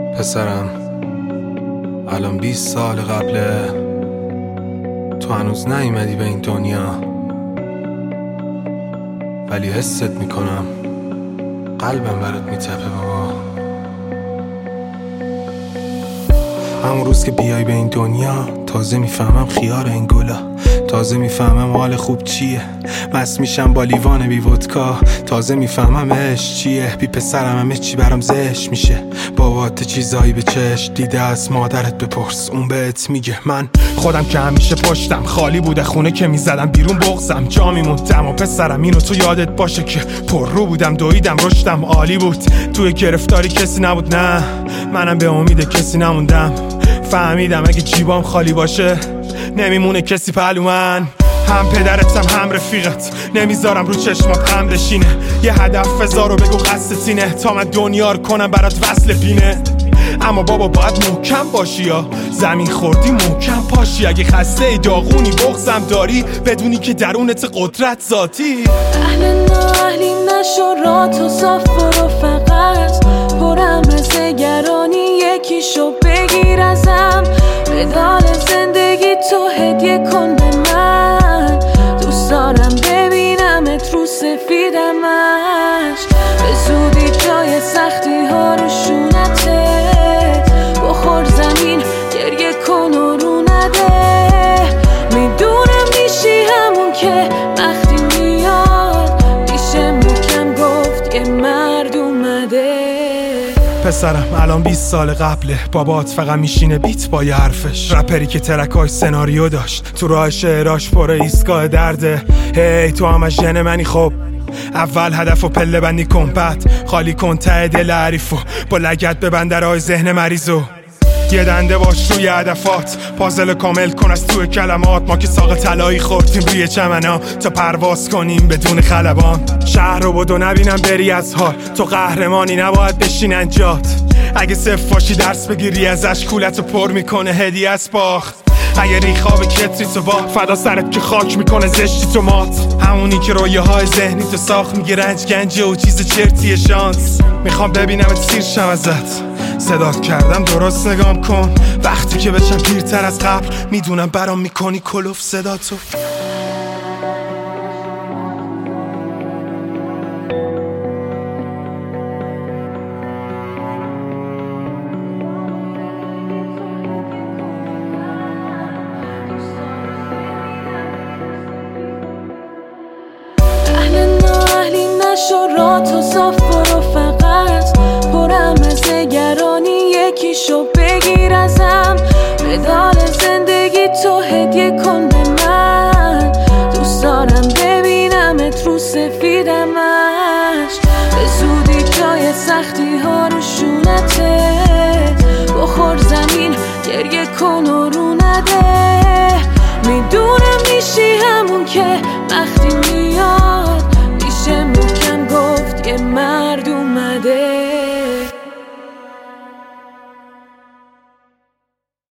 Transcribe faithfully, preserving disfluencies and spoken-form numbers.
پسرم الان بیست سال قبله تو هنوز نیومدی به این دنیا، ولی حست میکنم قلبم برات میتپه بابا. همون روز که بیای به این دنیا تازه میفهمم خیار این گلا، تازه میفهمم حال خوب چیه، مست میشم با لیوان بی ودکا، تازه میفهمم عشق چیه. بی پسرم همه چی برام زشت میشه، بابات چیزایی به چشم دیده از مادرت بپرس، اون بهت میگه. من خودم که همیشه پشتم خالی بوده، خونه که میزدم بیرون بغزم جا میموندم. و پسرم اینو تو یادت باشه که پر رو بودم، دویدم رشدم عالی بود، توی گرفتاری کسی نبود، نه منم به امید کسی نموندم. فهمیدم اگه جیبام خالی باشه نمیمونه کسی پهلو من. هم پدرتم هم رفیقت، نمیذارم رو چشمات غم بشینه. یه هدف بذار و بگو قصد تینه، تا من دنیا رو کنم برات وصل پینه. اما بابا باید محکم باشی یا زمین خوردی محکم پاشی. اگه خسته ای داغونی بغضم داری بدونی که درونت قدرت ذاتی. اهل نه اهلی نشو را تو صاف برو، فقط پرم رزگرانی یکیشو بگیر ازم. مدال زندگی تو هدیه کن به من، دوست دارم ببینمت رو سفیدمش. به زودی جای سختی ها رو شونتت بخور زمین، گریه کن و رو نده. میدونم میشی همون که وقتی میاد میشه محکم گفت یه مرد اومده. پسرم الان بیست سال قبله، بابات فقط میشینه بیت با یه حرفش. رپری که ترکای سناریو داشت، تو راه شعراش پر ایستگاه درده. هی تو همه ژن منی، خب اول هدف و پله بندی کن، بعد خالی کن ته دل حریفو با لگت ببند درهای ذهن مریضو. یه دنده باش روی هدفات، پازل کامل کن از توی کلمات. ما که ساق طلایی خوردیم روی چمنا تا پرواز کنیم بدون خلبان. شهر رو بدو نبینم بری از حال، تو قهرمانی نباید بشینن جات. اگه صف باشی درس بگیری ازش، کولتو پر میکنه هدیه از باخت. اگه ریخاب کتری تو با فدا سرت که خاک میکنه زشتی تو مات. همونی که رویه های ذهنی تو ساخت میگه رنج گنجه و چیز چرتی شانس. میخوام ببینمت سیر شم ازت، صدات کردم درست نگام کن. وقتی که بشم پیرتر از قبل میدونم برام میکنی کلوف صداتو. نشو را تو صاف برو، فقط پرم رزگرانی یکیشو بگیر ازم. مدال زندگی تو هدیه کن به من، دوست دارم ببینمت رو سفیدمش. به زودی جای سختی ها